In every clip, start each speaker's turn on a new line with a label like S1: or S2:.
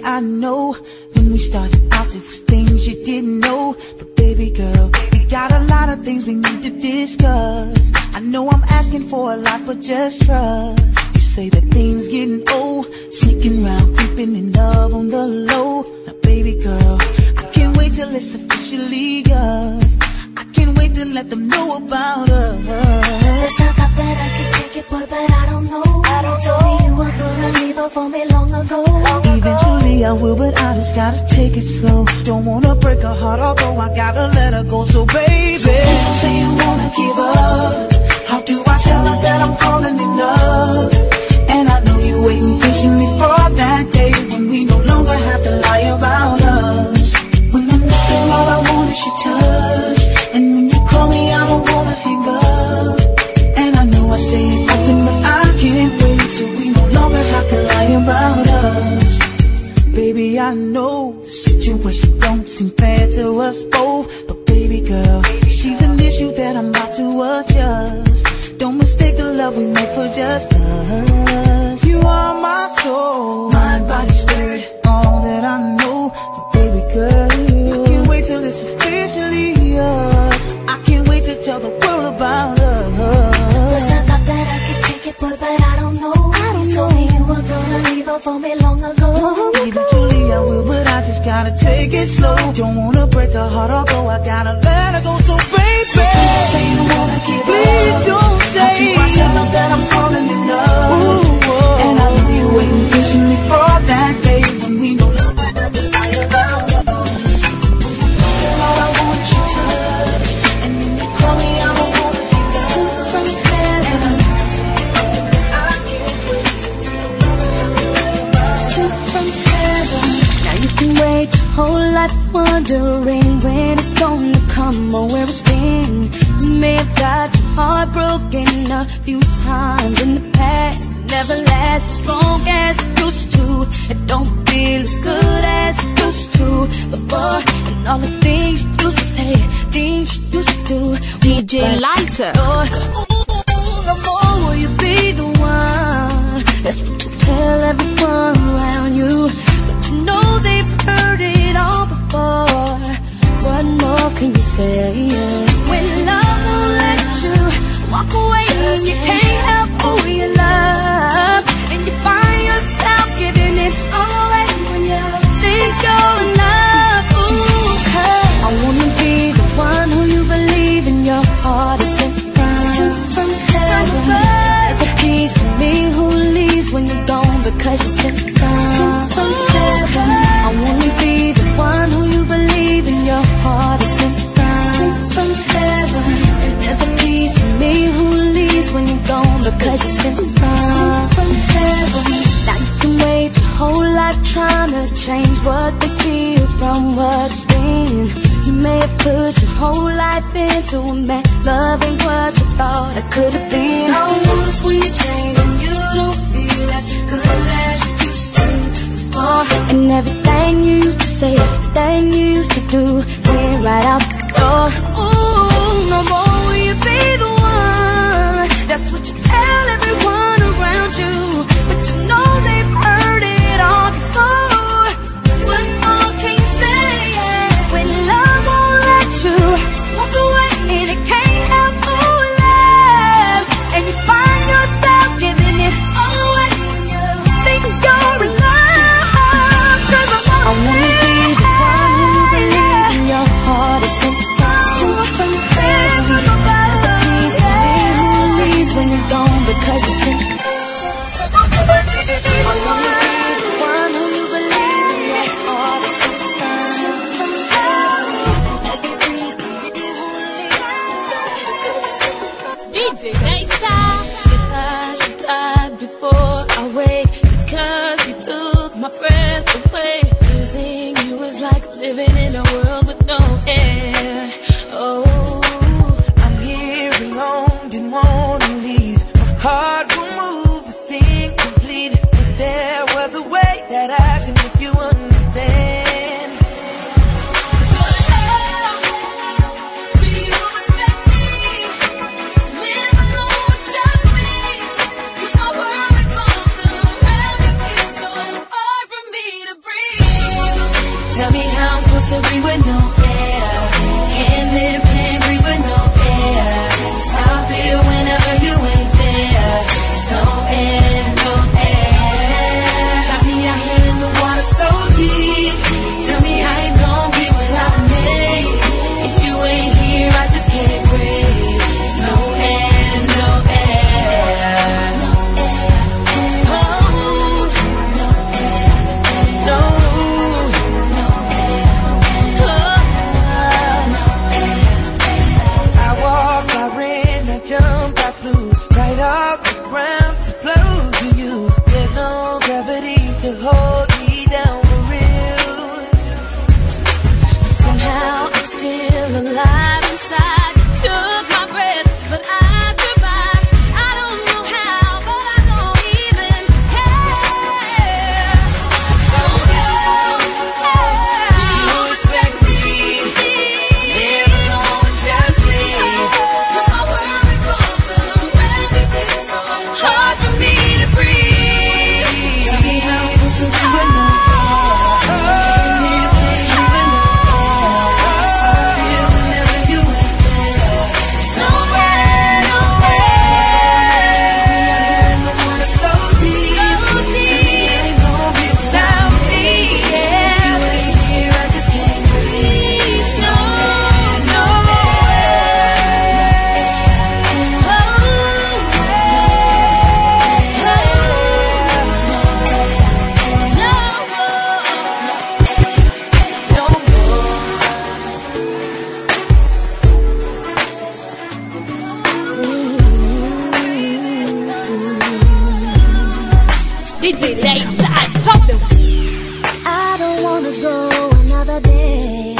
S1: I know when we started out there was things you didn't know. But baby girl, we got a lot of things we need to discuss. I know I'm asking for a lot, but just trust. You say that things getting old, sneaking around, creeping in love on the low. Now baby girl, I can't wait till it's officially yours. I can't wait to let them know about us.
S2: There's a thought that I could take it, boy, but I don't know. You told me you were gonna leave her for me long ago.
S1: Eventually I will, but I just gotta take it slow. Don't wanna break her heart, although I gotta let her go. So baby, so please don't say you wanna give up. How do I tell her that I'm falling in love? And I know you're waiting patiently for that day when we no longer have to lie about us. When I'm with her, all I want is your touch. And when you call me, I don't wanna hang up. And I know I say it often, but I can't wait till we no longer have to lie about us. Baby, I know the situation don't seem fair to us both, but baby girl, she's an issue that I'm about to adjust. Don't mistake the love we made for just us. You are my soul, mind, body, spirit, all that I know. But baby girl, I can't wait till it's officially yours. I can't wait to tell the world about us.
S2: First I thought that I could take it, boy, but I don't know. You told me you were gonna leave her for me long ago.
S1: Eventually I will, but I just gotta take it slow. Don't wanna break her heart, although I gotta let her go. So baby,
S2: so please don't say you wanna give up.
S1: Please don't say.
S2: How do I tell her that I'm falling in love?
S1: Ooh, and I know you're waiting patiently for that day when we no longer have to lie about us. All I want is your touch, and when you call me, I don't wanna hang up.
S2: Sent from heaven,
S1: I can't wait till we no longer have to lie about us.
S2: sent from heaven.
S3: Now you can wait your whole life wondering when it's gonna come or where it's been. You may have got your heart broken a few times in the past. Never last as strong as it used to. It don't feel as good as it used to before. And all the things you used to say, things you used to do. DJ Lighter. No more will you be the one. That's what you tell everyone around you. But you know they've heard it all before. What more can you say? When love won't let you walk away and you can't help who you love, and you find yourself giving it all away when you think you're enough. Ooh, 'cause I wanna be the one who you believe in your heart is sent from heaven. There's a piece of me who leaves when you're gone because you're sent from heaven. I wanna be the one who you believe in your heart is sent from heaven. And there's a piece of me who leaves when you're gone because you're sent from heaven. Now you can wait your whole life trying to change what they feel from what's been. You may have put your whole life into a man, loving what you thought it could have been. I notice when you change and you don't feel as good as you used to before. And everything you used to say, everything you used to do went right out the door. Ooh, no more will you be the one. That's what you tell everyone around you. But you know they've heard it all before. What more can you say? When love won't let you walk away and it can't help who it loves, and you find yourself giving it all away when you think you're in love. 'Cause I wanna be the one who you believe in your heart is sent from heaven. There's a piece of me who leaves when you're gone because you're sent. I wanna be the one who you believe in your heart is sent from heaven.
S4: DJ Lighter.
S3: If I should die before I wake, it's 'cause you took my breath away. Losing you is like living in a world with no air. Oh,
S1: I'm here alone, didn't wanna leave. My heart will move, it's incomplete. Is there was a way that I can make you understand?
S3: do you expect me to live alone with just me? 'Cause my world revolves around you, it's so hard for me to breathe. Tell me how I'm supposed to breathe with no air. Can't live, can't breathe with no air. It's how I feel whenever you ain't there. There's no air, no air. Got me out here in the water so deep. Tell me how you gon' be without me. If you ain't here, I just can't breathe. There's no air, no air. No air, oh, no air, no, no air, oh, no air.
S1: I walked, I ran, I jumped, I flew right off the ground to flow to you. There's no gravity to hold me down for real.
S3: Somehow I'm still alive inside. Took my breath, but I survived. I don't know how, but I don't even care. So do you expect me? Live alone and just me. 'Cause my world revolves around you. It's so hard for me to breathe. Tell me how I'm supposed to do it now.
S2: I don't wanna go another day,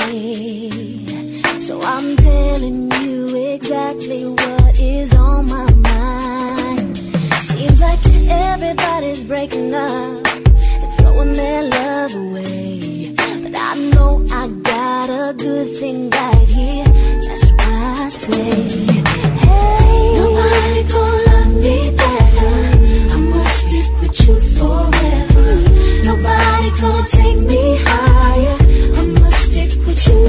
S2: so I'm telling you exactly what is on my mind. Seems like everybody's breaking up and throwing their love away, but I know I got a good thing right here. That's why I say, hey, nobody gonna love me better. I must stick with you forever. Nobody gonna take me higher. I must stick with you.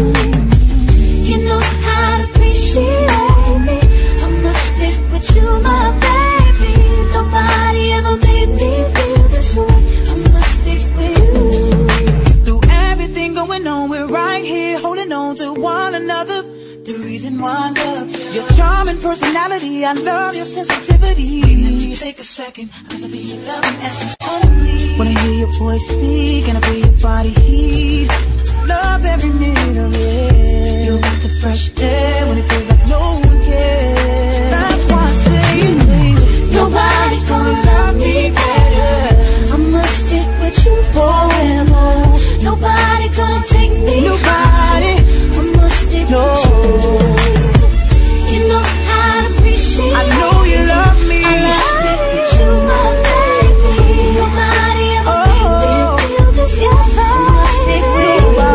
S2: You know how to appreciate me. I must stick with you, my baby. Nobody ever made me feel this way. I must stick with you.
S1: Through everything going on, we're right here holding on to one another. The reason why I love your charming personality, I love your sensitivity. You take a second, 'cause I feel your love and essence only. When I hear your voice speak and I feel your body heat, love every minute of it. You're like the fresh air when it feels like no one cares. That's why I say, baby,
S2: nobody's gonna love me better. I must stick with you forever. Nobody gonna take me higher. I must stick with you. You know how to appreciate.
S1: I know you love me.
S2: I must stick with you, my baby. Nobody ever made me feel this way. I must stick with you.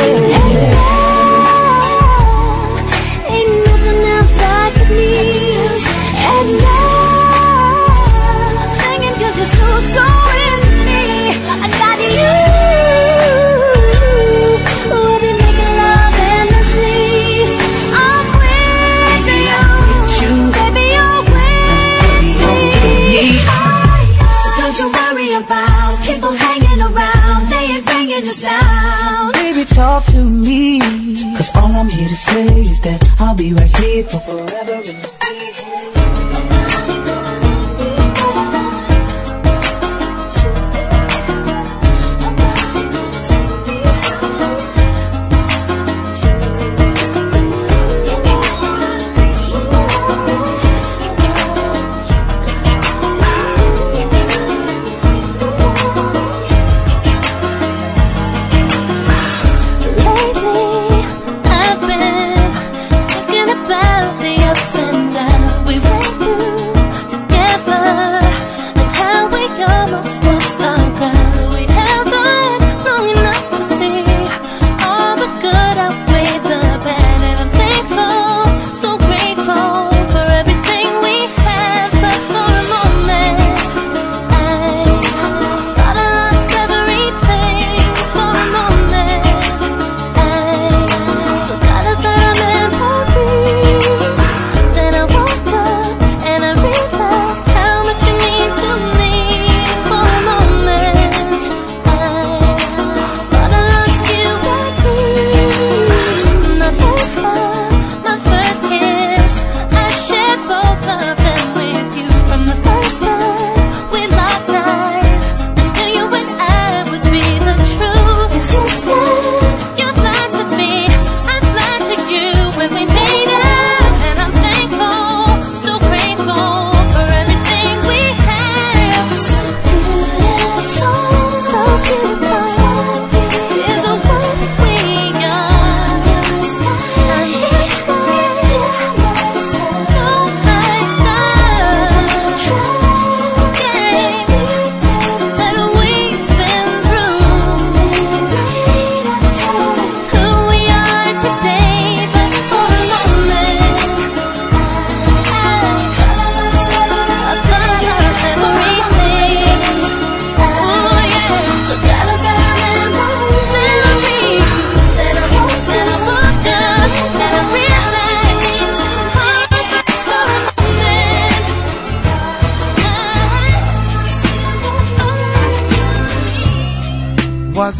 S2: Ain't nothing else I could need. And now I'm singing 'cause you're so into me. I got you. We'll be making love endlessly. I'm with you. Baby, you're with me. So don't you worry about people hanging around. They ain't bringing us down.
S1: Baby, talk to me, 'cause all I'm here to say is that I'll be right here for forever and you'll be here.
S2: Lately, I've been thinking about the ups and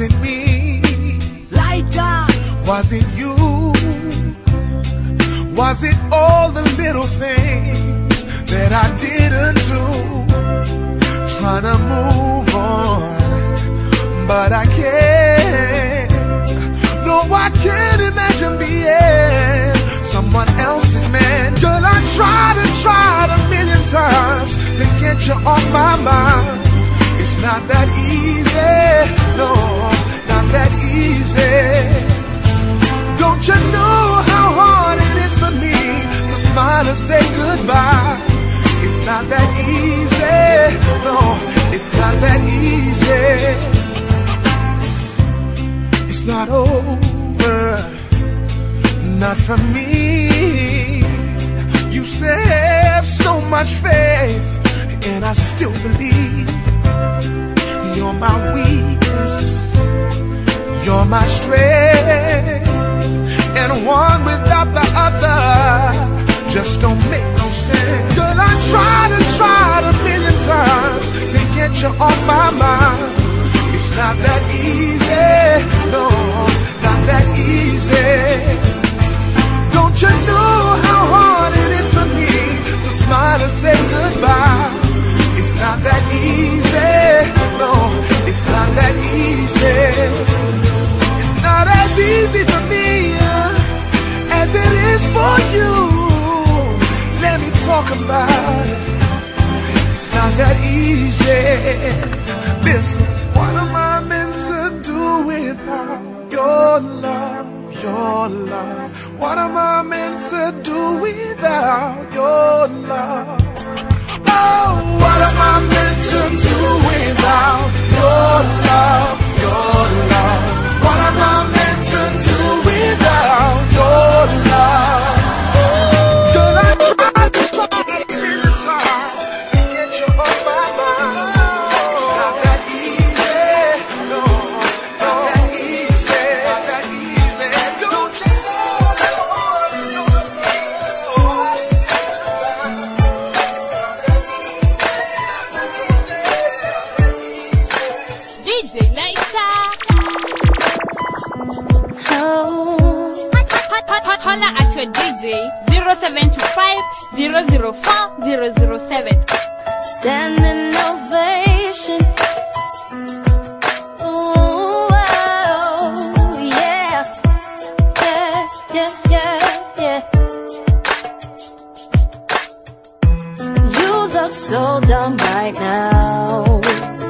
S1: Was it me? Lighter. Was it you? Was it all the little things that I didn't do? Trying to move on, but I can't. No, I can't imagine being someone else's man. Girl, I tried a million times to get you off my mind. It's not that easy, no, not that easy. Don't you know how hard it is for me to smile and say goodbye? It's not that easy, no, it's not that easy. It's not over, not for me. You still have so much faith, and I still believe. You're my weakness, you're my strength, and one without the other just don't make no sense. Girl, I tried a million times to get you off my mind. It's not that easy, no, not that easy. Don't you know how hard it is for me to smile and say goodbye? It's not that easy, no, it's not that easy. It's not as easy for me as it is for you. Let me talk about it. It's not that easy. Listen, what am I meant to do without your love, your love? What am I meant to do without your love? Oh, what am I meant to do without your love, your love? What am I meant to do without your love? Girl, I tried a million times to get you off my mind. It's not that easy, no, not that easy, not that easy. Don't you know that I want to know the
S3: DJ Lighter. Holla at your DJ 0725 004 007.
S2: Standing ovation. Ooh, oh, yeah. Yeah, yeah, yeah, yeah. You look so dumb right now.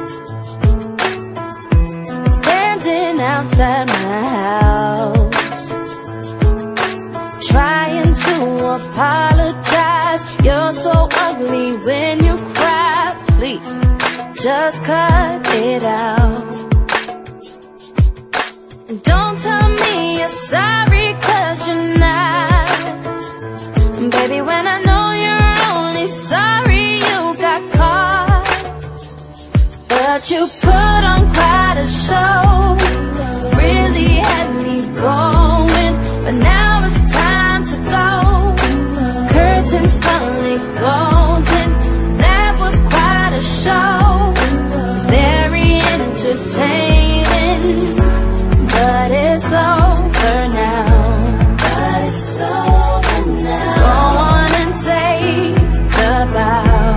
S2: Standing outside my house, trying to apologize. You're so ugly when you cry. Please, just cut it out. And don't tell me you're sorry, 'cause you're not. And baby, when I know you're only sorry you got caught. But you put on quite a show, really had me going. But now it's time to go. Curtains finally closing. That was quite a show, very entertaining. But it's over now. But it's over now. Go on and take the bow.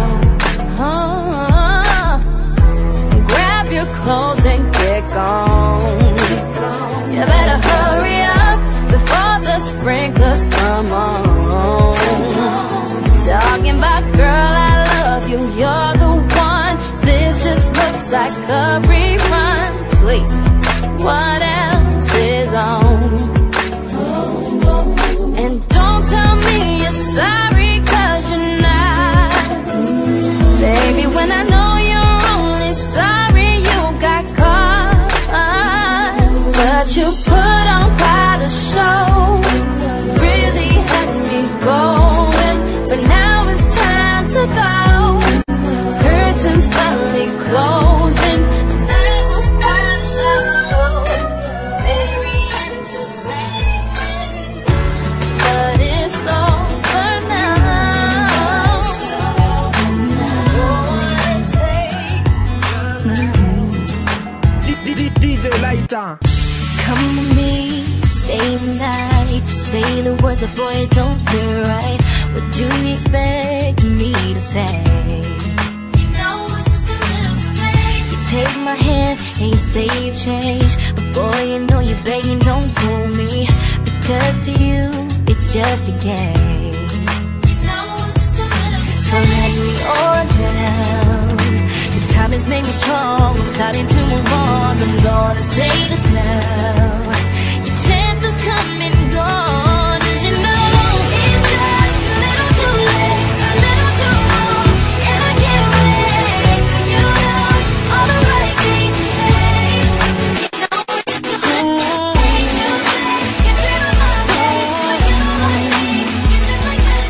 S2: Grab your clothes and get gone. You better hurry up before the sprinklers come on. Talking about, girl, I love you, you're the one. This just looks like a rerun. Please, what else is on? And don't tell me you're sorry, 'cause you're not. Baby, when I know you're only sorry you got caught. But you put on quite a show, really had me going. But now it's time to go. Curtains finally closing. That was quite a show, very entertaining. But it's over now. Go on and take.
S4: DJ Lighter.
S2: Come with me, stay the night. Just say the words, but boy, it don't feel right. What do you expect me to say? You know it's just a little too late. You take my hand and you say you've changed, but boy, you know you're begging, don't fool me. Because to you, it's just a game. You know it's just a little too late. So let me on down. This time has made me strong. I'm starting to move on. I'm gonna say this now. Your chances come and gone. Did you know it's just a little too late, a little too wrong, and I can't wait. You know all the right things to say. You know it's too late. You say you're dreaming my way, but you don't like me. You're just like that.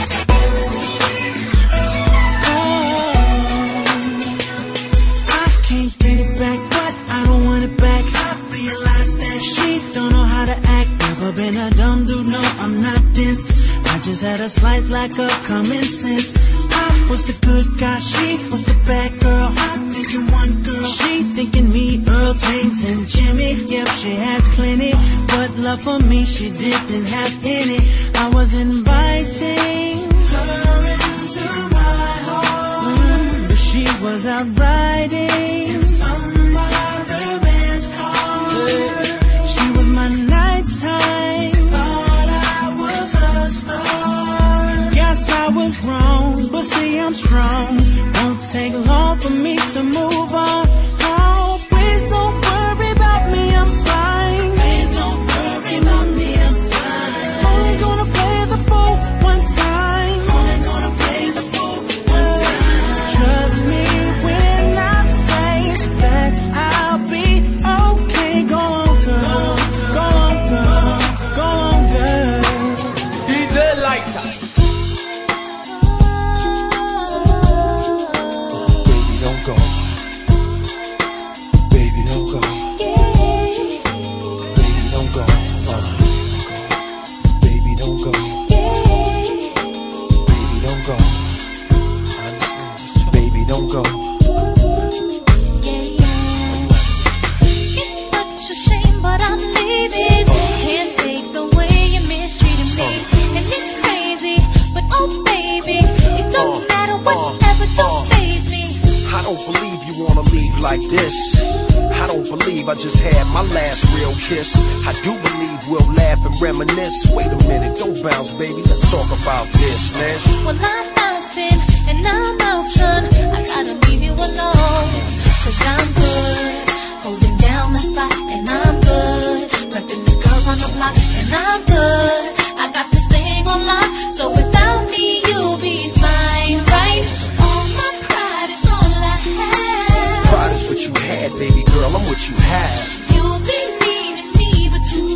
S1: Can't get it back, but I don't want it back. I realize that she don't know how to act. Never been a dumb dude, no, I'm not dense. I just had a slight lack of common sense. I was the good guy, she was the bad girl. I'm thinking one girl, she thinking me, Earl, James, and Jimmy. Yep, she had plenty, but love for me she didn't have any. I was inviting her into my home, but she was out riding in somebody else's car. She was my nighttime, thought I was a star. Guess I was wrong, but see I'm strong. Won't take long for me to move on. Oh, please don't worry about me, I'm fine. Please don't worry about me, I'm fine. Only gonna play the fool one time. Only gonna play the fool one time. Trust me when I say that I'll be okay. Go on, girl. Go on, girl. Go on, girl.
S4: DJ Lighter.
S5: Baby, don't go. Baby, don't go. Baby, don't go. Baby, don't go. Baby, don't go. I understand. Baby, don't go.
S2: It's such a shame, but I'm leaving. Can't take the way you're mistreating me. And it's crazy, but oh baby, it don't matter whatever, don't faze me.
S5: I don't believe you wanna leave like this. I don't believe I just had my last real kiss. I do believe we'll laugh and reminisce. Wait a minute, don't bounce, baby. Let's talk about this, man.
S2: Well, I'm bouncing and I'm out, son. I gotta leave you alone, 'cause I'm good, holding down the spot, and I'm good, repping the girls on the block, and I'm good. I got this thing on lock, so without me you'll be fine, right? All my pride is all I have.
S5: Pride is what you had, baby girl. I'm what you have.
S2: You'll be needing me, but too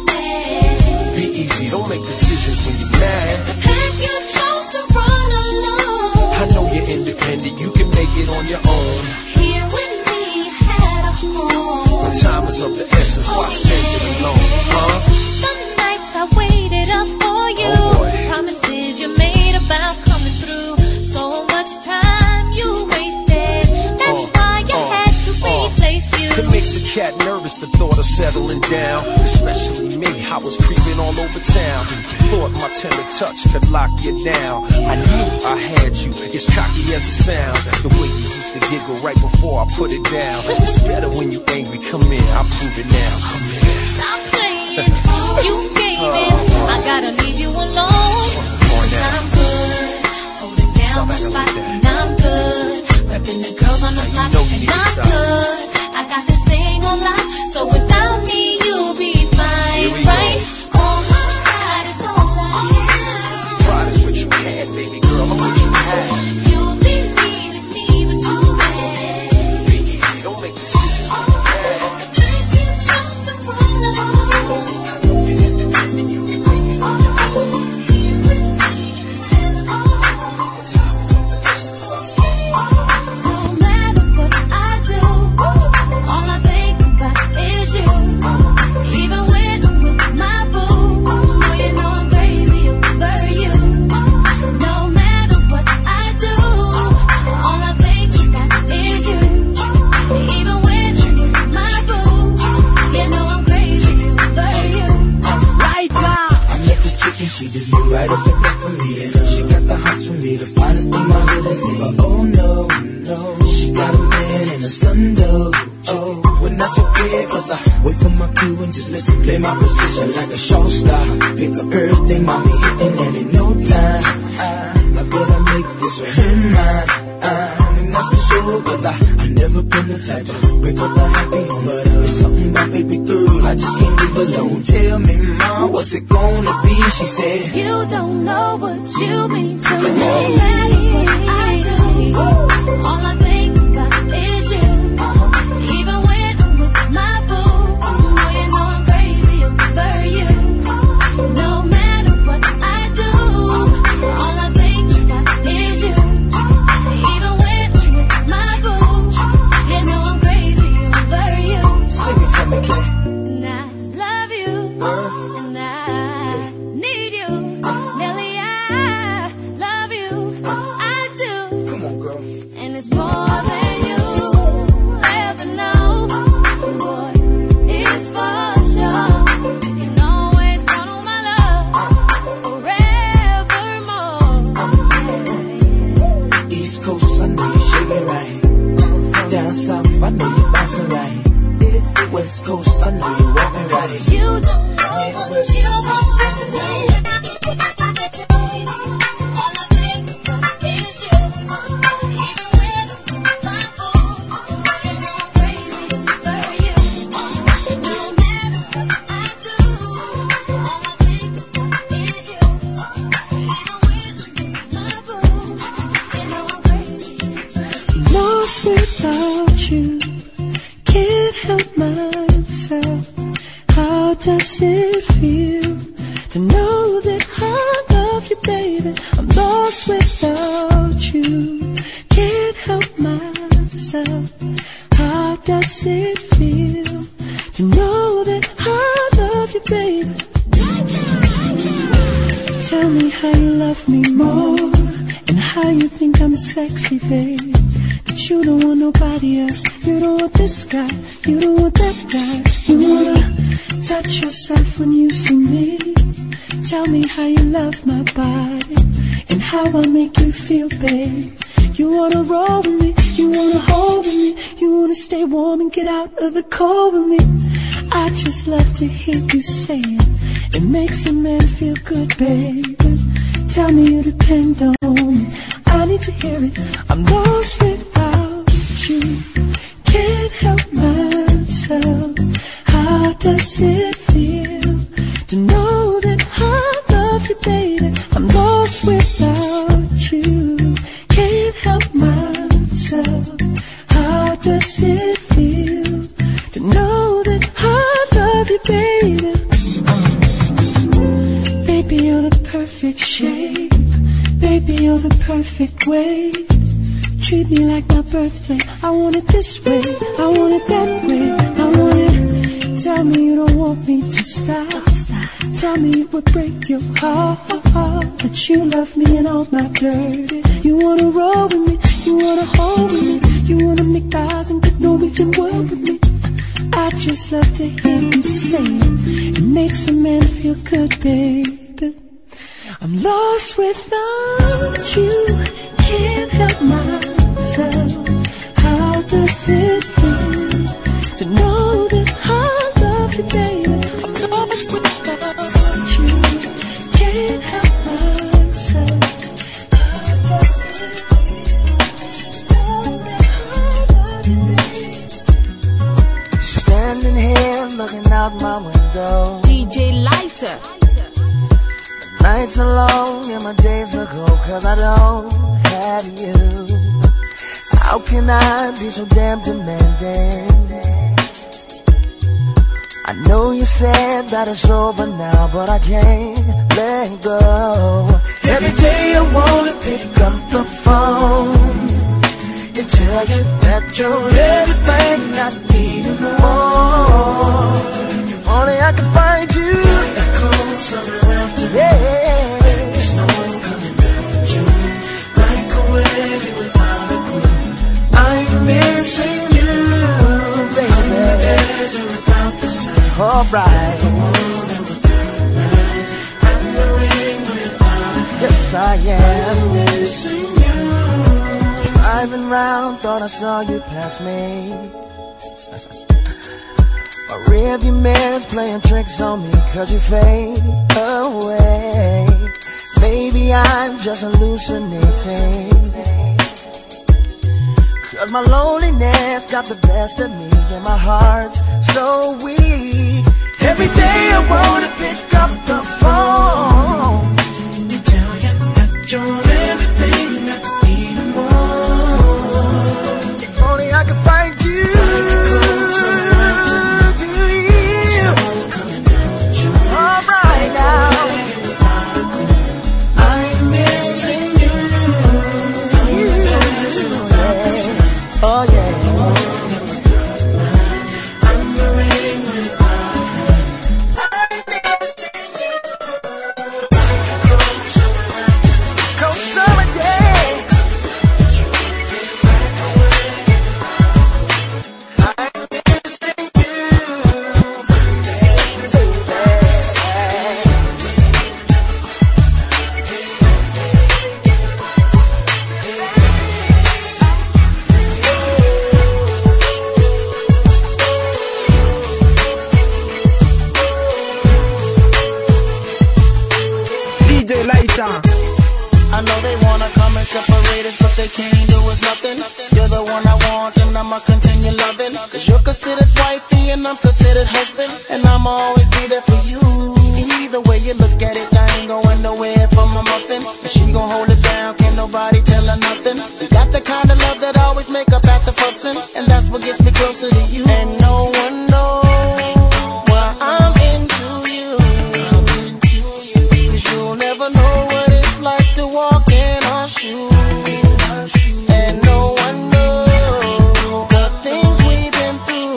S2: bad.
S5: Be easy, don't make decisions when you're mad.
S2: The path you chose to run alone.
S5: I know you're independent, you can make it on your own.
S2: Here with me, you had a home.
S5: When time is of the essence, why spend it alone, huh?
S2: Some nights I waited up for you.
S5: Oh boy.
S2: Promises you made about coming through. So much time you wasted. That's why I had to replace you.
S5: It makes a cat nervous, the thought of settling down. Especially me, I was creeping all over town. Thought my tender touch could lock you down. I knew I had you, as cocky as it sounds. The way you used to giggle right before I put it down. It's better when you angry, come in, I'll prove it now. Come in.
S2: Stop playing, you gave in. I gotta leave you alone. 'Cause I'm good, holding down the spot, and I'm good, repping the girls on the block, and I'm good. I got this thing on lock, so without me you'll be fine, right? All my pride is all I have.
S5: Pride is what you had, baby girl, I'm what you have.
S2: You'll be needing me, but too bad.
S5: Be easy, don't make decisions when you're mad.
S2: The path you chose to run alone.
S5: I know you're independent, you can make it on your own.
S2: Here with me, you had a home.
S5: When time is of the essence, why spend it alone?
S2: No matter what I do, all I think about is you.
S1: you and just listen. Play my position like a show star. Pick up everything, mommy hitting, and in no time I better make this with him mine. And that's for sure, cause I never been the type to break up a happy home. But there's something about baby girl, I just can't leave alone. Tell me, mom, what's it gonna be? She said,
S2: you don't know what you mean to me. I do. All I think about is you. Even when I'm with my boo, you know I'm crazy over you. No matter what I do, all I think about is you. Even when I'm with my boo, you know I'm crazy over you.
S1: Sing it for me, Kay.
S2: And I love you, and I need you. Nelly, I love you, I do.
S1: Come on, girl.
S2: And it's more than you ever know. Boy, it's for sure. You can always count on my love forevermore.
S1: East Coast, I know you shaking right. Down south, I know you bouncing right. West Coast, I know you walking right.
S2: You don't know what you want to me. All I think about is you. Even when I'm with my boo, you know I'm crazy over you. No matter what I do, all I think about is you. Even when I'm with my boo, you know I'm crazy over you.
S6: Lost without you, can't help myself. How does it feel to know that I love you, baby? I'm lost without you, can't help myself. How does it feel to know that I love you, baby? Tell me how you love me more, and how you think I'm sexy, babe. That you don't want nobody else, you don't want this guy, you don't want that guy. You wanna touch yourself when you see me. Tell me how you love my body, and how I make you feel, babe. You wanna roll with me, you wanna hold with me, you wanna stay warm and get out of the cold with me. I just love to hear you say it, it makes a man feel good, baby. Tell me you depend on me, I need to hear it. I'm lost without you, can't help myself. How does it feel to know that I love you, baby? I'm lost without you, can't help myself. How does it feel to know that I love you, baby? Baby, you're the perfect shape. Baby, you're the perfect way. Treat me like my birthday. I want it this way, I want it that way, I want it. Tell me you don't want me to stop. Tell me it would break your heart that you love me and all my dirty. You wanna roll with me, you wanna hold with me, you wanna make eyes and get Norwegian word with me. I just love to hear you say it, it makes a man feel good, baby. I'm lost without you, can't help myself. How does it feel to know that I love you, baby? I'm lost without you, can't help myself. How does it feel to know that I love you, baby?
S7: Standing here looking out my window,
S8: DJ Lighter.
S7: Nights are long and my days are cold, 'cause I don't have you. How can I be so damn demanding? I know you said that it's over now, but I can't let go. Every day I wanna pick up the phone and tell you that you're everything I need and more. If only I could find you. Yeah. There's no one coming down June, like a wave without a clue. I'm missing you, baby. The desert without the sun. Alright. The world without a light. I'm the rain without a cloud. Yes, I am. I'm missing you. Driving round, thought I saw you pass me.
S1: rearview mirror's playing tricks on me, 'cause you fade away. Maybe I'm just hallucinating, 'cause my loneliness got the best of me, and my heart's so weak. Every day I wanna pick up the phone
S7: to tell you that you're everything I need and more.
S1: If only I could find you. All right now. Oh yeah.
S7: I'm the rain without her.
S1: Cold summer day. I'm missing you.
S8: DJ Lighter.
S9: I know they wanna come and separate us, but they can't do us nothing. You're the one I want, and I'ma continue loving. 'Cause you're considered wifey, and I'm considered husband, and I'ma always be there for you. Either way you look at it, I ain't going nowhere from a muffin. And she gon' hold it down, can't nobody tell her nothing. We got the kind of love that always make up after fussing, and that's what gets me closer to you. And no one knows why I'm into you. 'Cause you'll never know what it's like to walk in our shoes. And no one knows the things we've been through,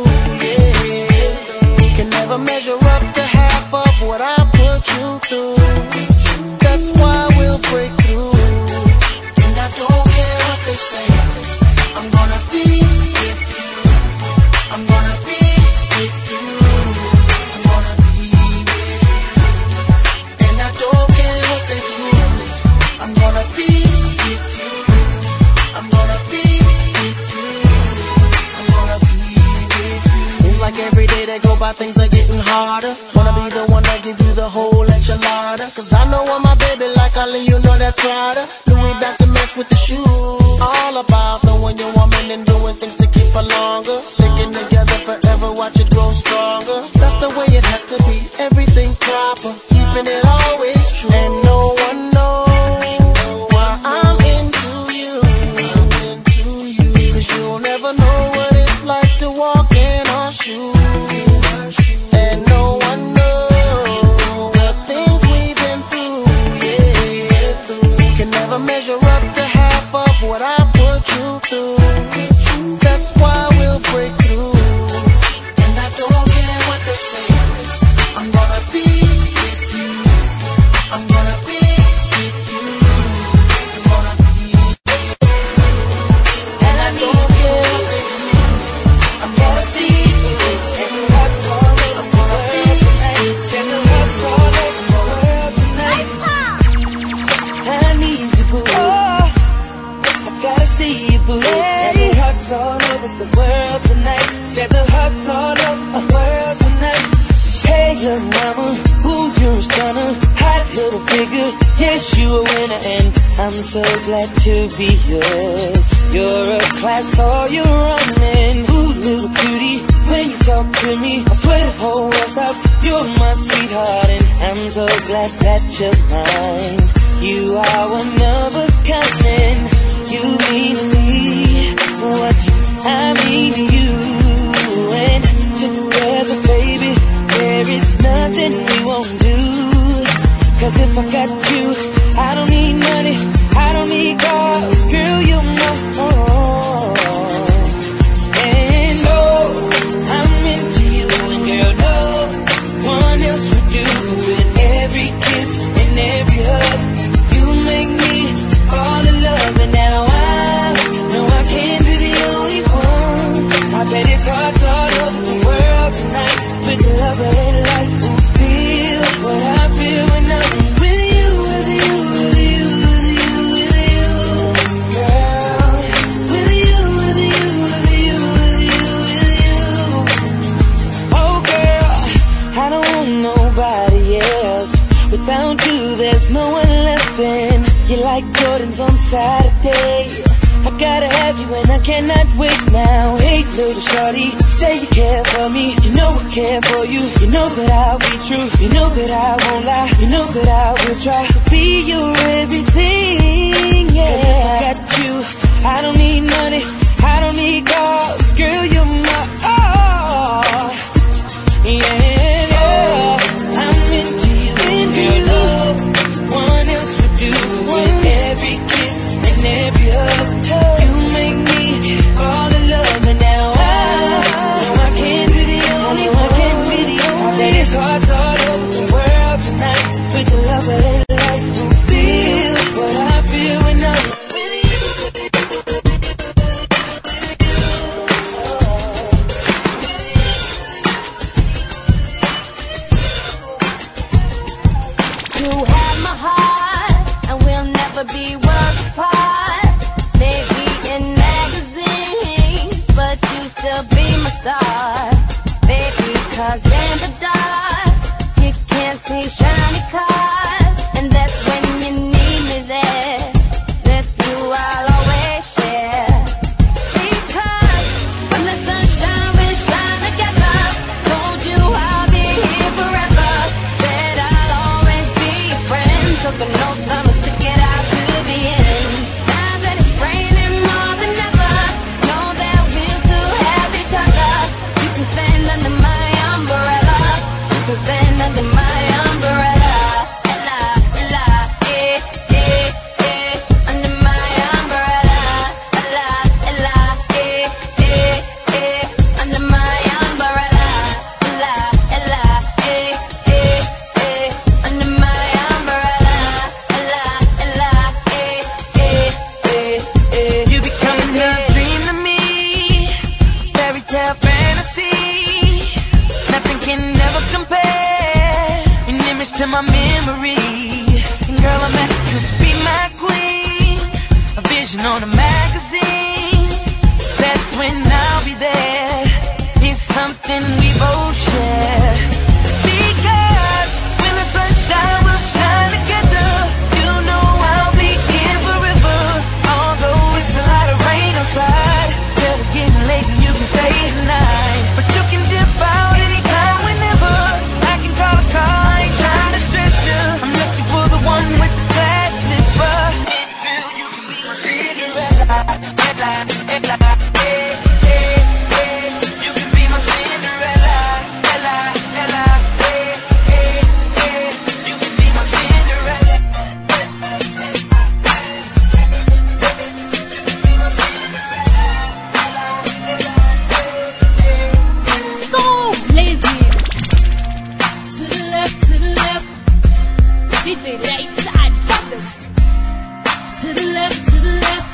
S9: yeah. Can never measure up to half of what I put you through. That's why we'll break through. And I don't care what they say, I'm gonna be with you. I'm gonna be with you. I'm gonna be with you. And I don't care what they do, I'm gonna be with you. I'm gonna be with you. I'm gonna be with you. Seems like every day that go by things are getting harder. Wanna be the one that give you the whole enchilada. 'Cause I know I'm my baby like Ali, you know that Prada. Louis back to match with the shoes. All about knowing your woman and doing things to keep her longer. Sticking together forever, watch it grow stronger. That's the way it has to be, everything proper, keeping it always true. And no one knows why I'm into you. 'Cause you'll never know what it's like to walk in our shoes. And no one knows the things we've been through, yeah. Can never measure up to half of what I put you through. That's why we'll break through. And I don't care what they say, I'm gonna be with you. I'm gonna be with you. I'm gonna be with you. And I don't care what they do, I'm gonna see you. And the heart's all over the world tonight. And the heart's all over the world tonight.
S6: I need you, boo. I gotta see you, boo. And the heart's all over the world tonight. Said the heart's all over the world tonight. Hey, little mama, ooh, you're a stunner. Hot little figure, yes, you a winner. And I'm so glad to be yours. You're a class, all you're running. Ooh, little cutie, when you talk to me, I swear the whole world stops. You're my sweetheart, and I'm so glad that you're mine. You are one of a kind, and you mean to me what I mean to you. And together, baby, there is nothing we won't do. 'Cause if I got you, I don't need money, I don't need cars. Girl, you're my own. And oh, I'm into you, and girl, no one else would do. 'Cause with every kiss and every hug, you make me fall in love. And now I know I can't be the only one. I bet it's hard all over the world tonight. With the love and life, who feels what I feel when I'm with you, with you.
S1: wedding's on Saturday. I gotta have you and I cannot wait now. Hey, little shorty, say you care for me. You know I care for you. You know that I'll be true. You know that I won't lie. You know that I will try to be your everything. Yeah, 'cause if I got you, I don't need money. I don't need cars. Girl, you're my all. Yeah, I'm into you. Girl, love. One else would do. With every kiss and every hug. You make me fall in love, and now I know I can't be the only one. I can't be the only. That it's hard all over the world tonight with the love of their life. Who feels what I feel when I'm with you?
S3: You have my heart, and we'll never be worlds apart. Maybe in magazines, but you still be my star, baby. 'Cause in the dark, you can't see shiny cars, and that's when you need me there. With you, I'll always share. Because when the sunshine will shine together, told you I'll be here forever. Said I'll always be your friend. Took an oath, I'ma stick it out to the end. Now that it's raining more than ever, know that we'll still have each other. You can stand under my umbrella. You can stand under my umbrella. Ella, Ella, eh, eh, eh. Under my umbrella. Ella, Ella, eh, eh, eh. Under my umbrella. Ella, Ella, eh, eh, eh. Under my umbrella. Ella, Ella, eh, eh, eh.
S1: You becoming a dream to me, fairy tale fantasy. Nothing can ever compare, an image to my memory. And girl, I'm asking you to be my queen, a vision on a magazine. That's when I'll be there. It's something we both share. Because when the sunshine will shine together, you know I'll be here forever. Although it's a lot of rain outside, girl, it's getting late and you can stay tonight. But you can dip out anytime, whenever. I can call a car, I ain't trying to stress you. I'm looking for the one with the glass slipper. Girl, you can be my Cinderella. Ella, Ella, eh, eh, eh. You can be my Cinderella. Ella, Ella, eh, eh, eh. You can be my Cinderella.
S3: So lazy. To the left, to the left. DJ right side, jump it. To the left, to the left.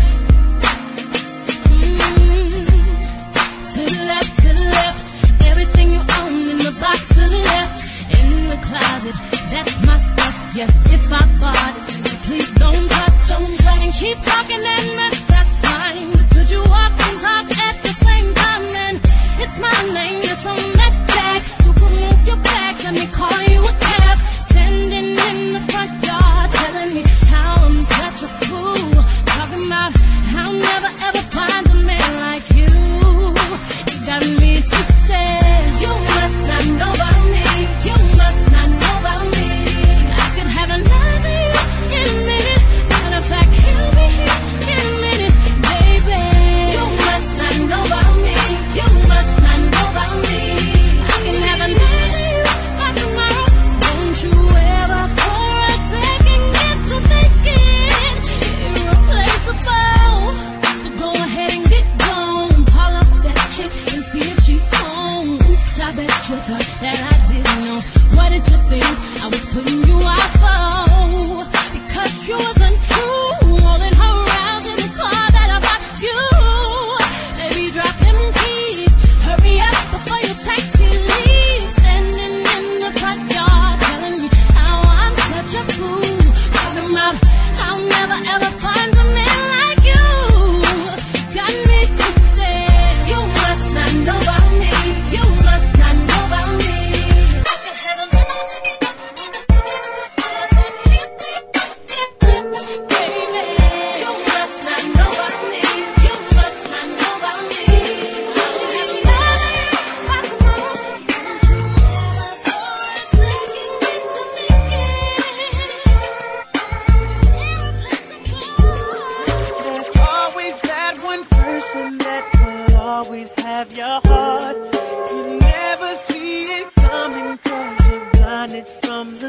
S3: To the left, to the left. Everything you own in the box to the left. In the closet, that's my stuff. Yes, if I bought it, please don't touch. And keep talking and that's fine. But could you walk and talk at the same time? And it's my name, yes, on that tag. So move your back, let me call you a cab. Standing in the front yard, telling me how I'm such a fool. Talking about how I'll never ever find a man like you. You got me twisted. You must not know about me. You must not know about me. I could have another you in a minute. Matter of fact, he'll be here in a minute, baby. You must not know about me. You must not know about me. I can have another you by tomorrow. So don't you ever for a second get to thinking irreplaceable. So go ahead and get gone. Call up that chick and see if she's home. Oops, I bet you thought that I didn't know. What did you think I was putting you out for? Because you wasn't true. Rolling her around in the car that I bought you. Baby, drop them keys. Hurry up before your taxi leaves. Standing in the front yard, telling me how I'm such a fool. Talking about how I'll never ever find a man like you. Got me twisted. You must not know about me. You must not know about me. I can have a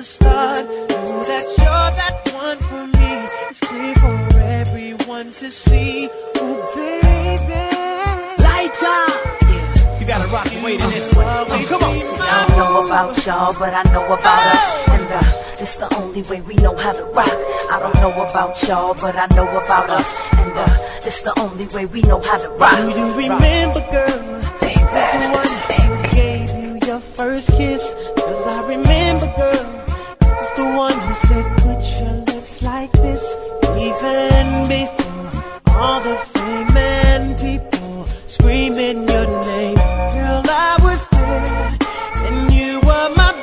S1: the start. Know that you're that one for me. It's clear for everyone to see. Oh, baby.
S8: Lighter! Yeah, you gotta rock and wait in this one. Come on.
S10: I don't know about y'all, but I know about us. And it's the only way we know how to rock. I don't know about y'all, but I know about us. And it's the only way we know how to rock.
S1: Do you remember, girl? That's the one who gave you your first kiss. Cause I remember, girl, was the one who said put your lips like this. Even before all the fame and people screaming your name. Girl, I was there and you were my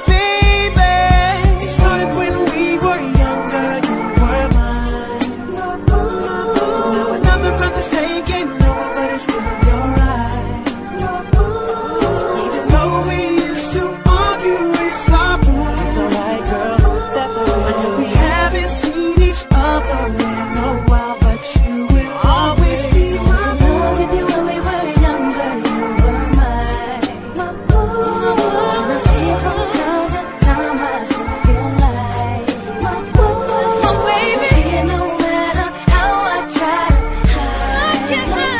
S1: baby. It started when we were younger, you were mine. Now another brother's taking over, but it's still in your eyes. Even though we used to argue, it's alright. It's alright, girl, that's alright. I know we haven't seen each other in a while, but you will always be my
S10: love with you when we were younger, you were mine. And I see it from time to time, I still feel like that's my baby. See it no matter how I try to hide.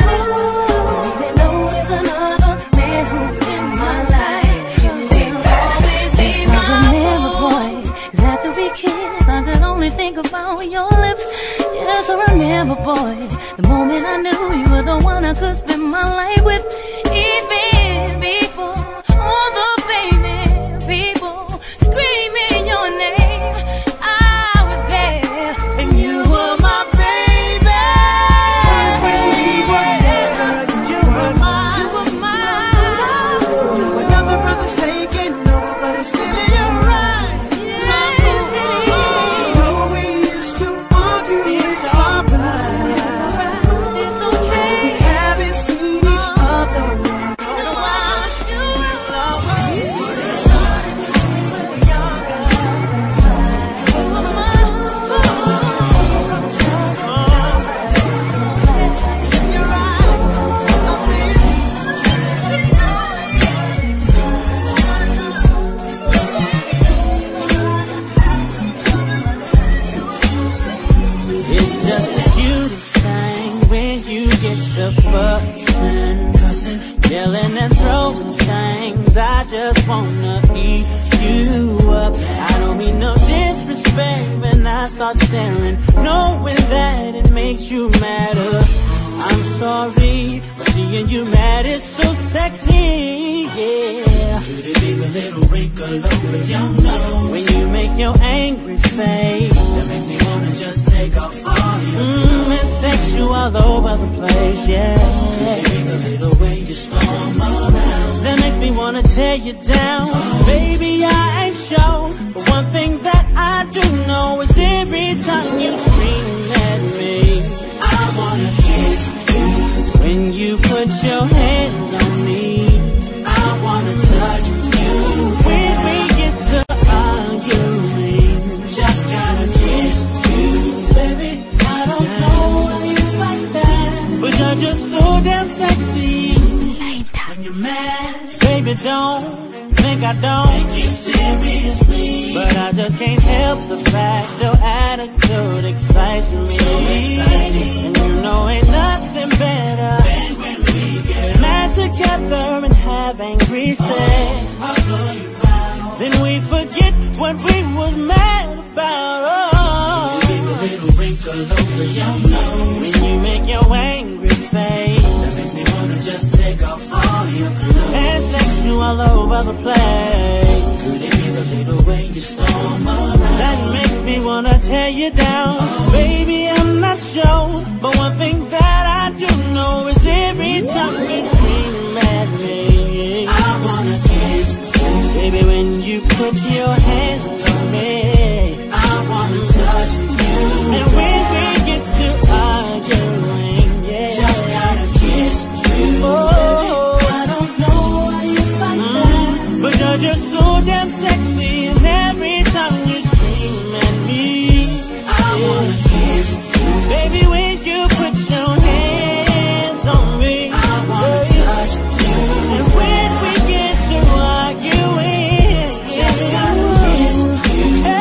S10: And even though there's another man who's in my life, you will always be mine. Remember, boy, 'cause after we kissed, I could only think about your lips. Yes, I remember, boy, the moment I knew you were the one I could spend my life with. Even before all the famous people screaming your name, I was there,
S1: and you were my baby. When we were younger, you were mine.
S10: you were mine.
S1: Another brother's taking over, but it's still in your eyes. My boo. Though we used to argue, it's alright.
S10: It's okay.
S1: We haven't seen each other in a while.
S11: It's just the cutest thing when you get to fussing, cussing, yelling and throwing things. I just wanna eat you up. I don't mean no disrespect when I start staring, knowing that it makes you madder. I'm sorry, but seeing you mad is so sexy, yeah. Could it be a little wrinkle over your nose? When you make your angry face, that makes me wanna just take off all your and sex you all over the place, yeah. Could it be a little way you storm around? That makes me wanna tear you down. Baby, I ain't sure, but one thing that I do know is every time you scream at me, I wanna kiss you. When you put your hands on me, I wanna touch you. When we get to arguing, just gotta kiss you. Baby, I don't know why you like that, but you're just so damn sexy. When you're mad, baby, don't think I don't take you seriously, but I just can't help the fact your attitude excites me. So exciting. And you know ain't nothing better than when we get mad together and have angry sex. Then we forget what we was mad about. Oh, you give a little wrinkle over your nose when you make your angry face. That makes me wanna just take off all your clothes and sex you all over the place. Could it be the little way you storm around? That makes me wanna tear you down. Baby, I'm not sure, but one thing that I do know is every time you scream at me, I wanna kiss you. Baby, when you put your hands on me, I wanna touch you. And when we get to arguing, yeah, just gotta kiss you. Oh, I don't know why you like that, but you're just so damn sexy. And every time you scream at me, I wanna kiss you. Baby, when you put your hands on me, I wanna touch you. And when we get to arguing, just gotta kiss you.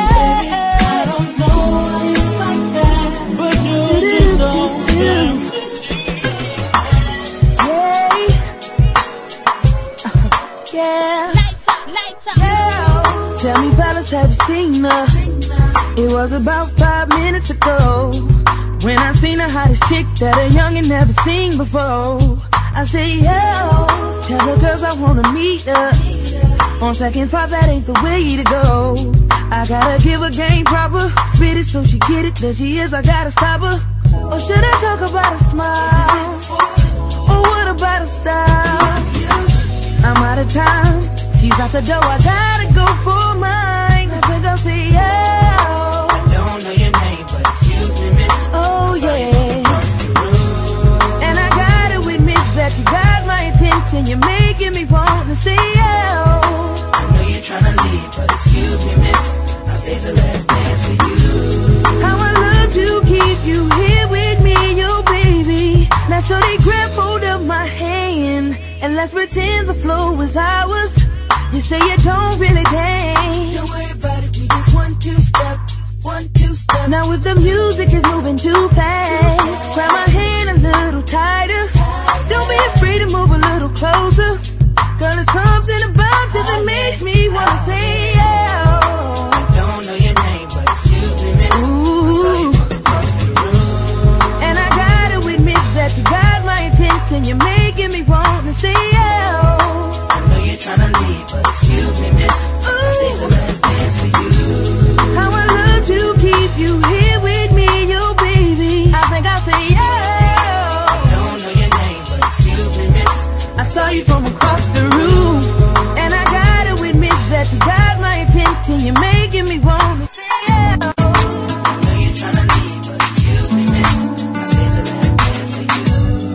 S6: Tell me fellas, have you seen her? It was about 5 minutes ago when I seen the hottest chick that a youngin' never seen before. I say, yo, tell the girls I wanna meet her. On second thought, that ain't the way to go. I gotta give her game proper, spit it so she get it. There she is, I gotta stop her. Or should I talk about a smile? Or what about a style? I'm out of time, she's out the door, I gotta go for mine. I think I'll say, yo,
S7: I don't know your name, but excuse me, miss.
S6: Oh yeah. And I gotta admit that you got my attention. You're making me want to say, yo.
S7: I know you're trying to leave, but excuse me, miss. I saved the last dance for you.
S6: How I love to keep you here with me, yo baby. Now so they grab hold of my hand and let's pretend the flow is ours. You say you don't really dance.
S7: Don't worry about it, we just 1-2 step, 1-2 step.
S6: Now if the music is moving too fast, grab my hand a little tighter. Don't be afraid to move a little closer. Girl, there's something about you that makes me wanna say, yeah.
S7: I don't know your name, but excuse me, miss.
S6: Ooh. And I gotta admit that you got my attention. You're making me wanna say, yeah.
S7: I know you're trying to leave, but excuse me, miss. I saved the last dance for you.
S6: How I love to keep you here with me, yo baby. I think I'll say, yeah.
S7: I don't know your name, but excuse me, miss.
S6: I saw you from across the room, and I gotta admit that you got my attention. You're making me wanna say, yeah.
S7: I know you're trying to leave, but excuse me, miss. I saved the last dance for you.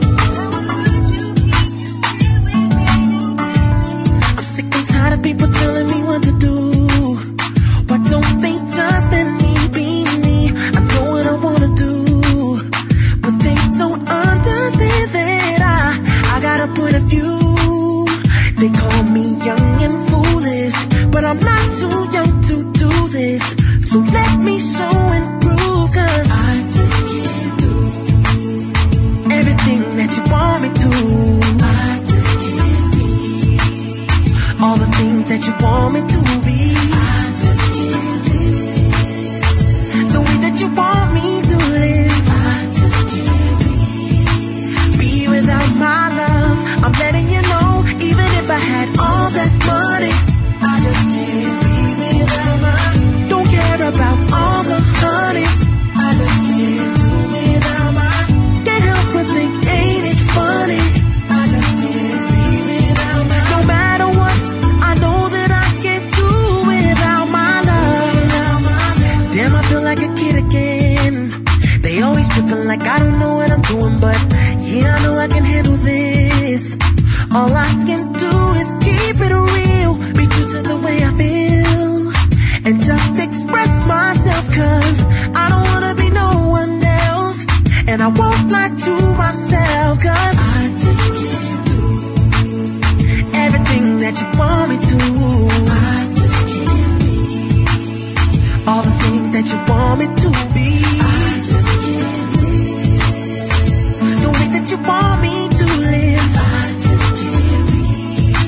S9: I'm sick and tired of people telling me what to do. Why don't they just let me be me? I know what I wanna do, but they don't understand that I got a point of view. They call me young and foolish, but I'm not too young to do this. So let me show and prove, 'cause I just can't do everything that you want me to. I just can't be all the things that you want me to be. I just can't live the way that you want me to live. I just can't be without my love. I'm letting you know, even if I had all that money, I just can't be without my. Don't care about all the honeys. I just can't do without my. Can't help but think, ain't it funny? I just can't be without my. No matter what, I know that I can't do without my love. Damn, I feel like a kid again. They always tripping like I don't know what I'm doing, but yeah, I know I can handle this. All I can do is keep it real, be true to the way I feel, and just express myself, 'cause I don't wanna be no one else, and I won't lie to myself, 'cause I just can't do everything that you want me to. I just can't be all the things that you want me to be. I just can't live the way that you want me to live. I just can't be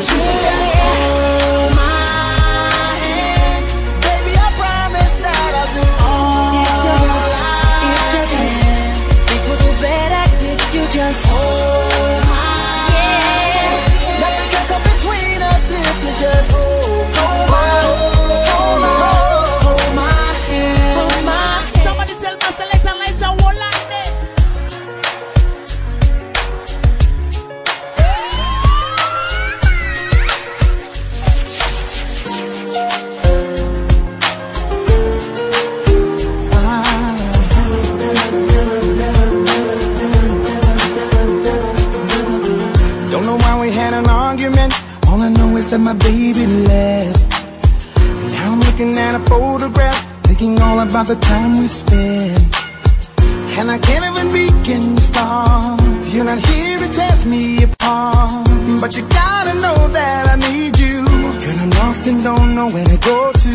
S9: Just hold my hand, baby. I promise that I'll do all I can.
S3: Things will be better if you just
S9: hold my hand. Nothing can come between us if you just hold my hand. Hold my hand.
S8: Somebody tell my selector lights are all like that.
S6: Don't know why we had an argument. All I know is that my baby left. Now I'm looking at a photograph, thinking all about the time we spent. And I can't even begin to start. You're not here to tear me apart, but you gotta know that I need you. Girl, I'm lost and don't know where to go to.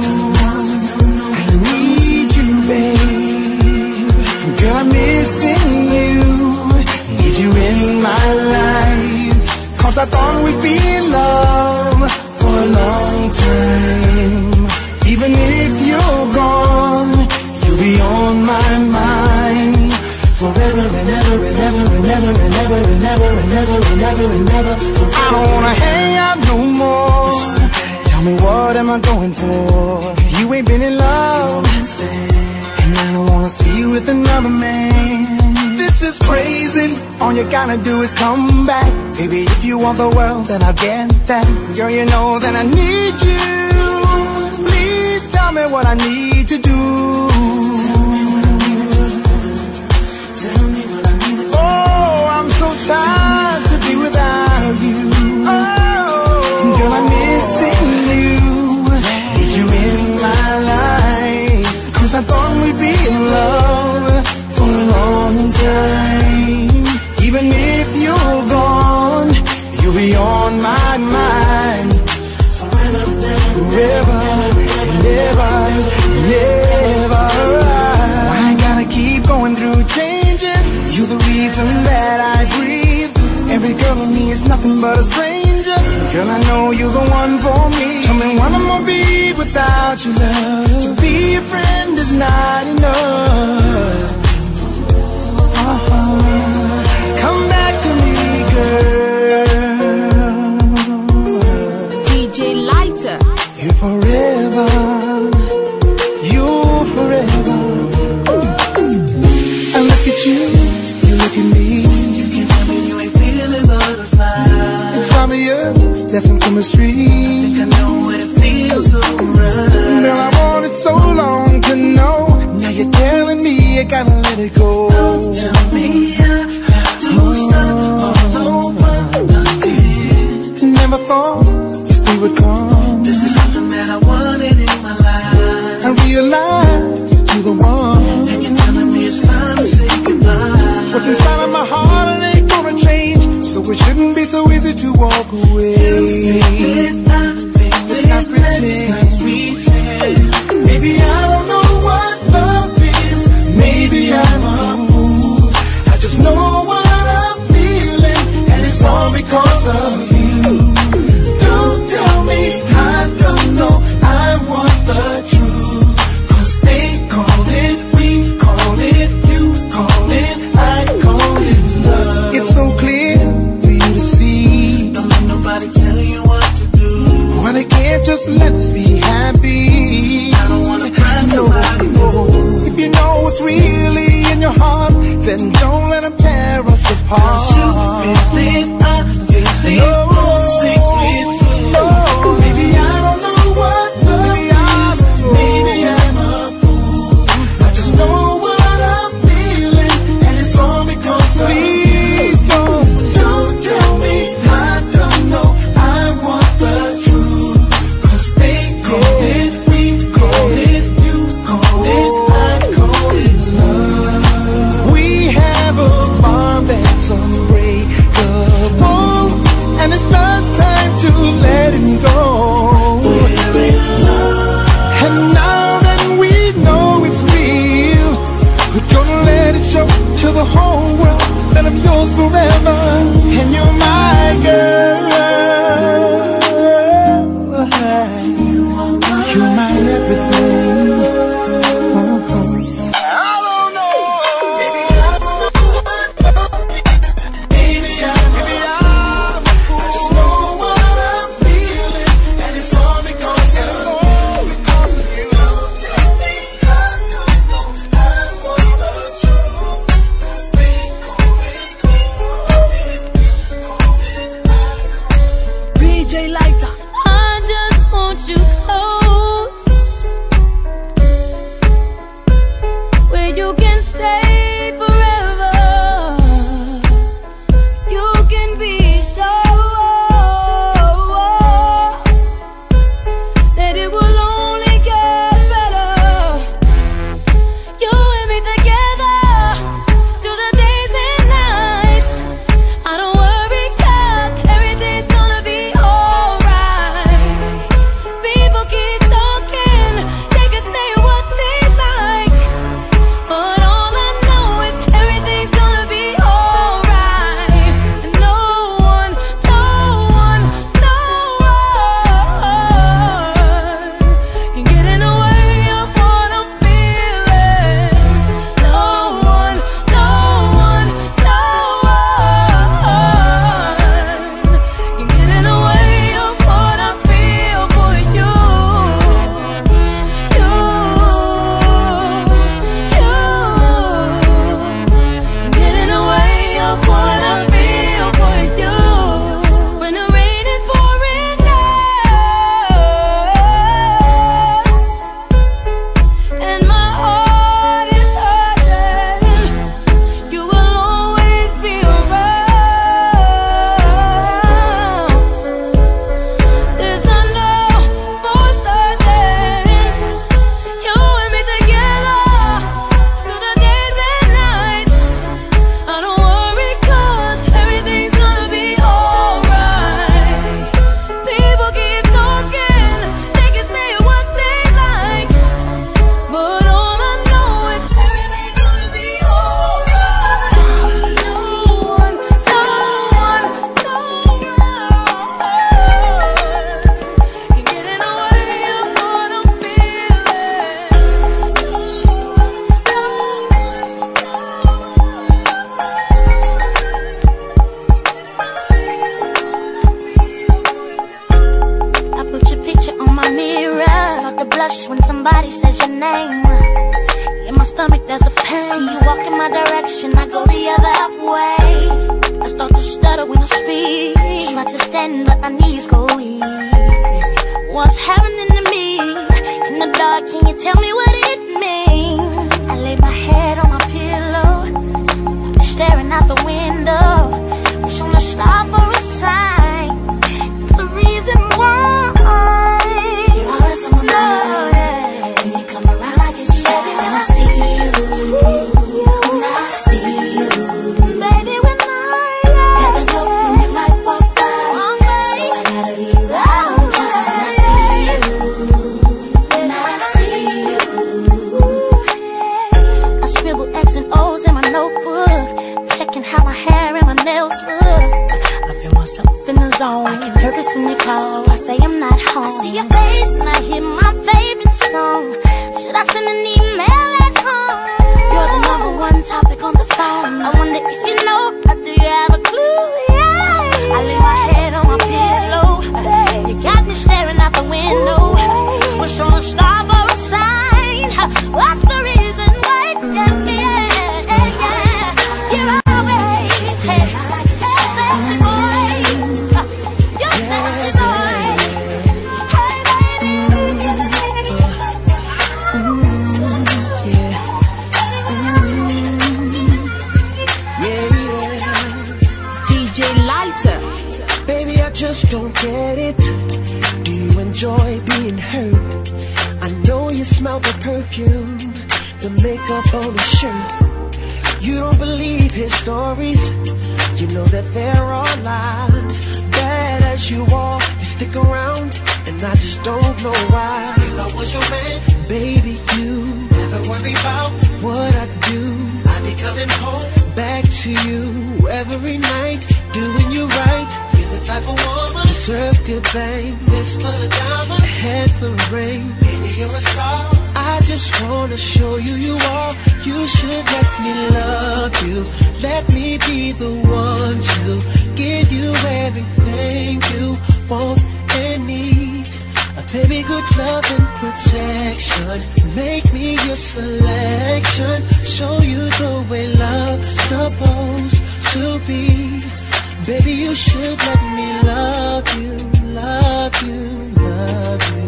S6: I need you, babe. Girl, I'm missing you. Need you in my life. 'Cause I thought we'd be in love for a long time. Even if you're gone, you'll be on my mind. Forever and ever and ever and ever and ever and ever and ever and ever and ever. I don't wanna hang out no more. Tell me what am I going for? You ain't been in love, and I don't wanna see you with another man. This is crazy. All you gotta do is come back. Baby, if you want the world, then I'll get that. Girl, you know that I need you. Please tell me what I need to do. Tell me what I need to do. Tell me what I need to do. Oh, I'm so tired to be without you. Oh, girl, I'm missing you. Need you in my life. 'Cause I thought we'd be in love for a long time. Even if you're gone, you'll be on my mind. Forever and ever and ever and ever. Why I gotta keep going through changes? You're the reason that I breathe. Every girl in me is nothing but a stranger. Girl, I know you're the one for me. Tell me what I'm gonna be without your love. To be a friend is not enough. Come back to me, girl.
S3: DJ Lighter.
S6: You're forever. You're forever. I look at you, you look at me.
S9: You can tell me you ain't feeling butterflies.
S6: It's obvious, there's some chemistry.
S9: I think I know what it feels so right.
S6: Girl, I wanted so long to know. Now you're telling me I gotta let it go.
S9: Don't tell me I have to start all over again.
S6: Never thought this day would come.
S9: This is something that I wanted in my life.
S6: I realized you're the one.
S9: And you're telling me it's time to say goodbye.
S6: What's inside of my heart, it ain't gonna change. So it shouldn't be so easy to walk away. Let's not pretend. Maybe I don't know what love is. Maybe I'm a fool. I just know what I'm feeling, and it's all because of you. Don't tell me I don't know. I want the truth. 'Cause they call it, we call it, you call it, I call it love. It's so clear for you to see.
S9: Don't let nobody tell you what to
S2: blush when somebody says your name. In my stomach there's a pain. See you walk in my direction, I go the other way. I start to stutter when I speak. Try to stand but my knees go weak. What's happening to me? In the dark, can you tell me what it means? I lay my head on my pillow, staring out the window, wish on a star for a sign. The reason why you're always on my mind. When you come around, I get shy when I see you. When I see you, baby, when I never know when you might walk by, so I gotta be loud when I see you. When I see you, I scribble X and O's in my notebook, checking how my hair and my nails look. I feel myself in the zone. I get nervous when you call, so I say I'm not home. I see your face and I hear my favorite song. Should I send an email at home? You're the #1 topic on the phone. I wonder if you know, or do you have a clue? Yeah. I lay my head on my pillow. You got me staring out the window. Wish on a star for a sign. What's the reason why? You're always sexy boy. You're sexy boy. Hey baby.
S6: DJ Lighter.
S7: Baby, I just don't get it. Do you enjoy being hurt? I know you smell the perfume, the makeup on his shirt. You don't believe his stories. You know that there are lies. Bad as you are, you stick around, and I just don't know why. If I was your man, baby, you never worry about what I do. I'd be coming home back to you every night, doing you right. You're the type of woman deserve good fame. Fist full of diamonds, a head full of rain. Baby, you're a star. I just wanna show you you are. You should let me love you. Let me be the one to give you everything you want and need. A baby, good love and protection. Make me your selection. Show you the way love's supposed to be. Baby, you should let me love you, love you, love you,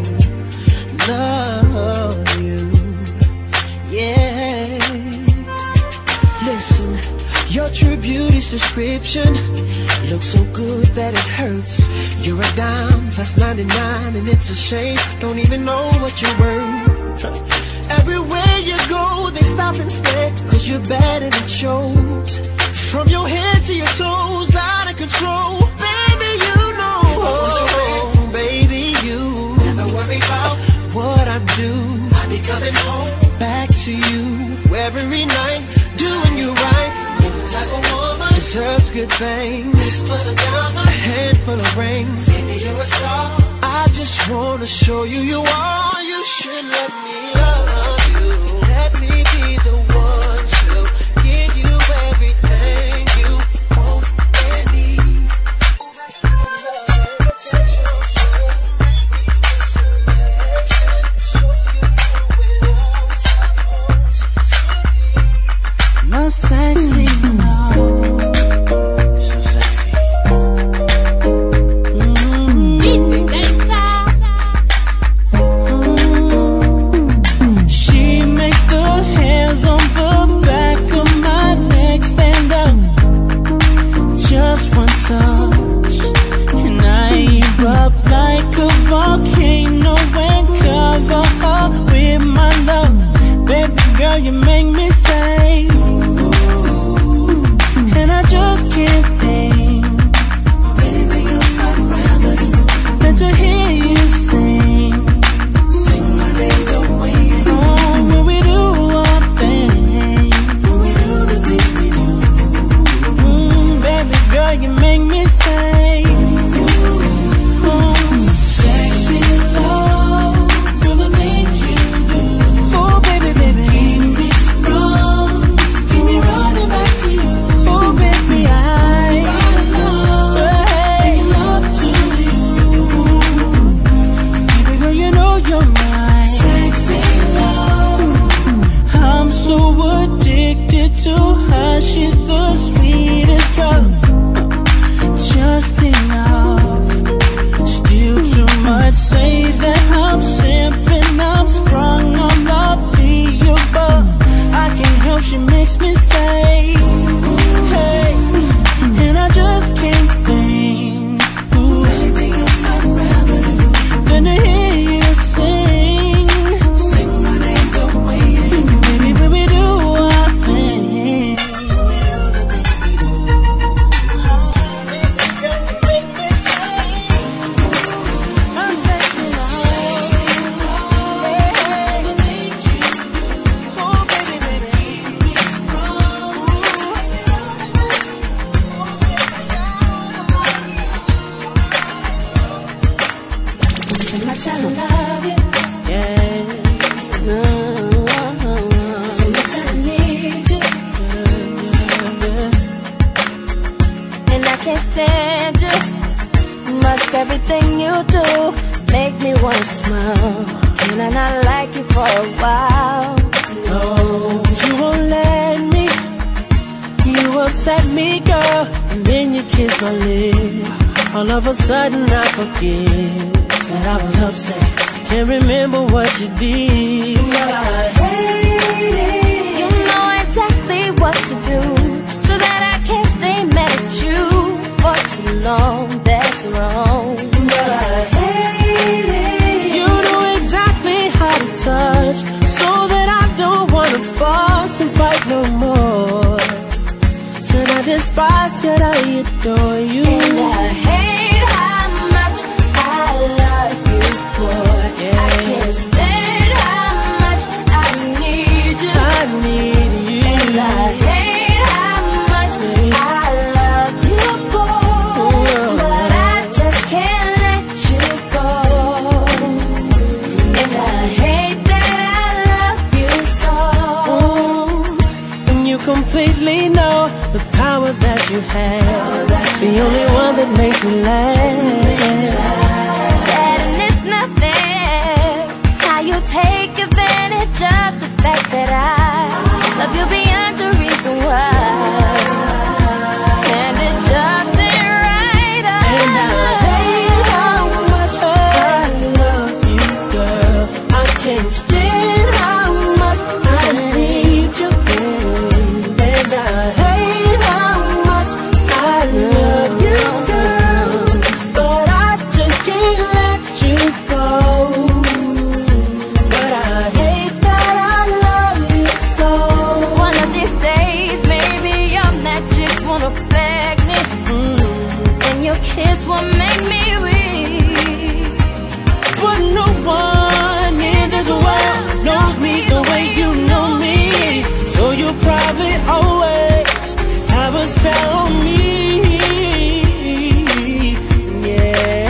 S7: love you. Yeah. Listen, your true beauty's description looks so good that it hurts. You're a dime plus 99, and it's a shame. Don't even know what you're worth. Everywhere you go, they stop and stare, 'cause you're bad and it shows. From your head to your toes, out of control. Baby, you know. Baby, you never worry about what I do. I'll be coming home back to you every night, doing you right. You're the type of woman deserves good things. Fist full of diamonds, a handful of rings. Baby, you're a star. I just wanna show you you are. You should let me love you. Let me be the one to give you everything you want and need.
S6: My sexy, so sexy. She makes the hairs on the back of my neck stand up. Just one touch, and I erupt like a volcano and cover up with my love. Baby girl, you make me say, and I just can't think of anything else I'd rather do than to hear you sing my name the way you do. Oh, when we do our thing, when we do the things we do. Baby girl, you make me say, sexy love, girl, the things you do. Oh, baby, baby, keep me strong, keep me running back to you. Oh, baby, I
S2: So much I love you.
S9: Yeah.
S2: So much I need you. And I can't stand you. Must everything you do make me wanna smile. Can I not like you for a while?
S9: No, you won't let me. You upset me, girl, and then you kiss my lips. All of a sudden I forget that I was upset. Can't remember what you did, but I hate it.
S2: You know exactly what to do, so that I can't stay mad at you for too long. That's wrong,
S9: but I hate it. You know exactly how to touch, so that I don't wanna fuss and fight no more. Said I despise, yet I adore you.
S2: And I hate how much I love you, boy. Yeah. I can't stand how much I need you.
S9: I need you.
S2: And I hate how much I love you, boy. But I just can't let you go. And I hate that I love you so.
S9: And you completely know the power that you have, the only one that makes me laugh.
S2: Said and it's not fair how you take advantage of the fact that I love you beyond the reason why. And it just ain't right.
S9: And I hate how much I love you, girl. I can't stand how much I need you. And I hate how much I love you, girl. But I just can't let you go. But I hate that I love you so.
S2: One of these days, maybe your magic won't affect me, and your kiss will make me weak.
S9: But no one in this world knows me the way you know me. So you probably always have a spell on me. Yeah.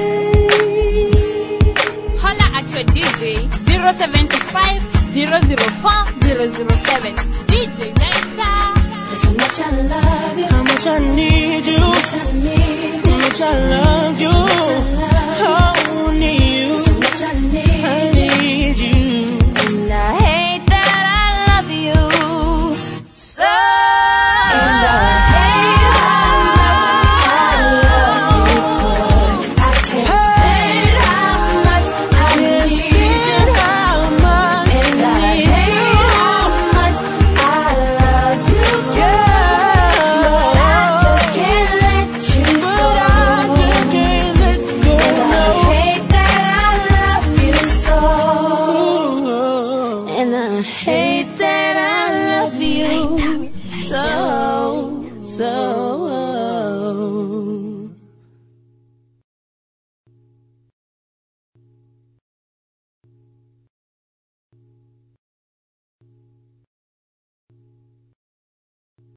S12: Holla at your DJ 075 004 007. DJ Lighter.
S2: How much I love you.
S9: How much I need you.
S2: How much I need you.
S9: How much I love you. Oh, need you.
S2: How much I need
S9: I need you.
S2: And I hate that I love you so. And I hate how much I love you, boy. I can't stand how much I need you.
S9: How much
S2: And I hate how much I love you,
S9: yeah.
S2: but I just can't let you go.
S9: I just can't let go.
S2: And I hate that I love you so. And I hate that I love you so.